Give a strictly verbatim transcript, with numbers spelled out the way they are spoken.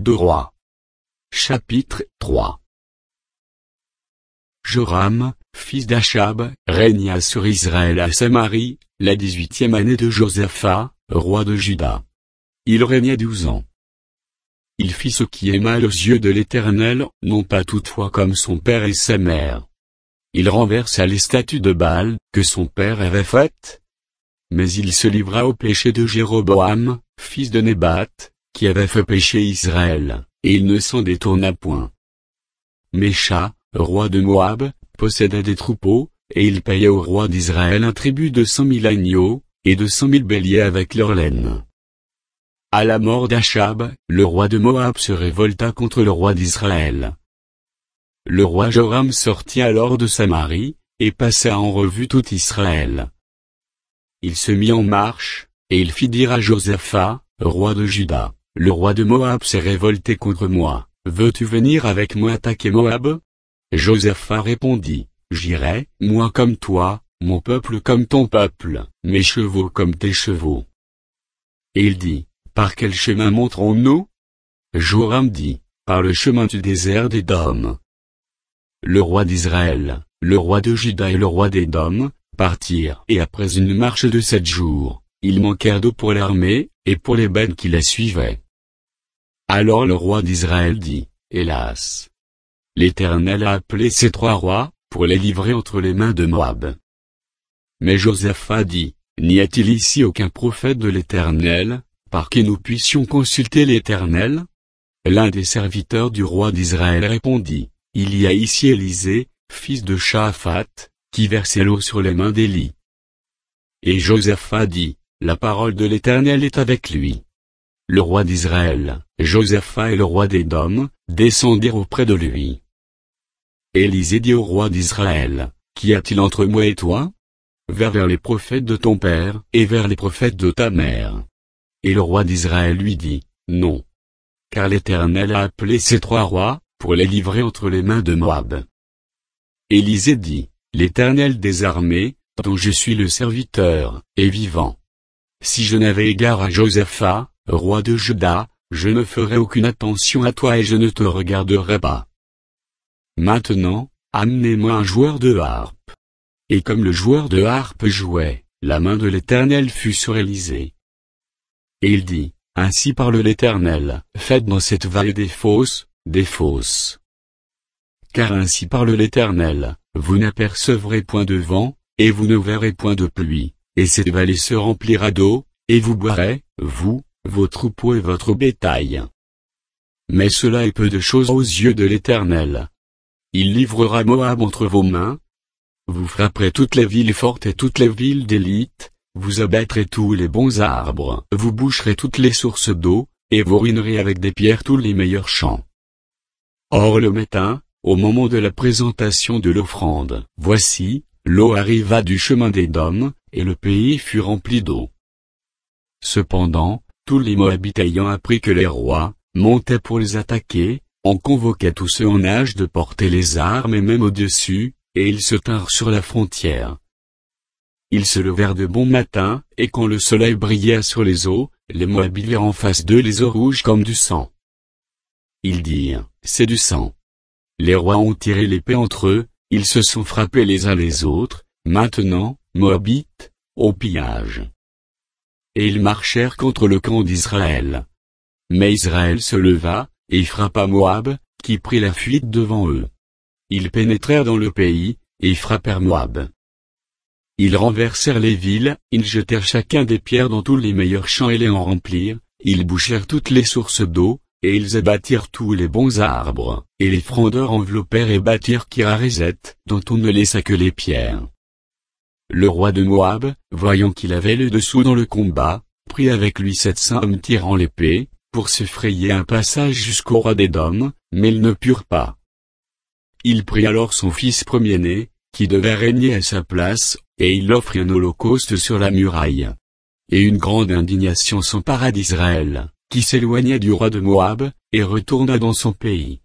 deux Rois. Chapitre trois. Joram, fils d'Achab, régna sur Israël à Samarie, la dix-huitième année de Josaphat, roi de Juda. Il régna douze ans. Il fit ce qui est mal aux yeux de l'Éternel, non pas toutefois comme son père et sa mère. Il renversa les statues de Baal, que son père avait faites. Mais il se livra au péché de Jéroboam, fils de Nébat, qui avait fait pécher Israël, et il ne s'en détourna point. Mécha, roi de Moab, possédait des troupeaux, et il payait au roi d'Israël un tribut de cent mille agneaux, et de cent mille béliers avec leur laine. À la mort d'Achab, le roi de Moab se révolta contre le roi d'Israël. Le roi Joram sortit alors de Samarie, et passa en revue tout Israël. Il se mit en marche, et il fit dire à Josaphat, roi de Juda, « Le roi de Moab s'est révolté contre moi, veux-tu venir avec moi attaquer Moab ?» Josaphat répondit, « J'irai, moi comme toi, mon peuple comme ton peuple, mes chevaux comme tes chevaux. » Et il dit, « Par quel chemin monterons-nous » Joram dit, « Par le chemin du désert d'Édom. » Le roi d'Israël, le roi de Juda et le roi d'Édom partirent, et après une marche de sept jours, ils manquèrent d'eau pour l'armée, et pour les bêtes qui la suivaient. Alors le roi d'Israël dit, « Hélas! L'Éternel a appelé ces trois rois, pour les livrer entre les mains de Moab. » Mais Josaphat dit, « N'y a-t-il ici aucun prophète de l'Éternel, par qui nous puissions consulter l'Éternel » L'un des serviteurs du roi d'Israël répondit, « Il y a ici Élisée, fils de Shaphat, qui versait l'eau sur les mains d'Élie. » Et Josaphat dit, « La parole de l'Éternel est avec lui. » Le roi d'Israël, Josaphat et le roi d'Édom, descendirent auprès de lui. Élisée dit au roi d'Israël, « Qu'y a-t-il entre moi et toi ? Va vers les prophètes de ton père, et vers les prophètes de ta mère. » Et le roi d'Israël lui dit, « Non. Car l'Éternel a appelé ces trois rois, pour les livrer entre les mains de Moab. » Élisée dit, « L'Éternel des armées, dont je suis le serviteur, est vivant. Si je n'avais égard à Josaphat, roi de Juda, je ne ferais aucune attention à toi et je ne te regarderai pas. Maintenant, amenez-moi un joueur de harpe. » Et comme le joueur de harpe jouait, la main de l'Éternel fut sur Élisée. Et il dit, « Ainsi parle l'Éternel, faites dans cette vallée des fosses, des fosses. Car ainsi parle l'Éternel, vous n'apercevrez point de vent, et vous ne verrez point de pluie, et cette vallée se remplira d'eau, et vous boirez, vous, vos troupeaux et votre bétail. Mais cela est peu de choses aux yeux de l'Éternel. Il livrera Moab entre vos mains. Vous frapperez toutes les villes fortes et toutes les villes d'élite, vous abattrez tous les bons arbres, vous boucherez toutes les sources d'eau, et vous ruinerez avec des pierres tous les meilleurs champs. » Or le matin, au moment de la présentation de l'offrande, voici, l'eau arriva du chemin d'Édom, et le pays fut rempli d'eau. Cependant, tous les Moabites ayant appris que les rois montaient pour les attaquer, on convoquait tous ceux en âge de porter les armes et même au-dessus, et ils se tinrent sur la frontière. Ils se levèrent de bon matin, et quand le soleil brillait sur les eaux, les Moabites virent en face d'eux les eaux rouges comme du sang. Ils dirent, « C'est du sang. » Les rois ont tiré l'épée entre eux, ils se sont frappés les uns les autres, maintenant, Moabites, au pillage. Et ils marchèrent contre le camp d'Israël. Mais Israël se leva, et frappa Moab, qui prit la fuite devant eux. Ils pénétrèrent dans le pays, et frappèrent Moab. Ils renversèrent les villes, ils jetèrent chacun des pierres dans tous les meilleurs champs et les en remplirent, ils bouchèrent toutes les sources d'eau, et ils abattirent tous les bons arbres, et les frondeurs enveloppèrent et bâtirent Kirarézet, dont on ne laissa que les pierres. Le roi de Moab, voyant qu'il avait le dessous dans le combat, prit avec lui sept cents hommes tirant l'épée, pour se frayer un passage jusqu'au roi d'Édom, mais ils ne purent pas. Il prit alors son fils premier-né, qui devait régner à sa place, et il offrit un holocauste sur la muraille. Et une grande indignation s'empara d'Israël, qui s'éloigna du roi de Moab, et retourna dans son pays.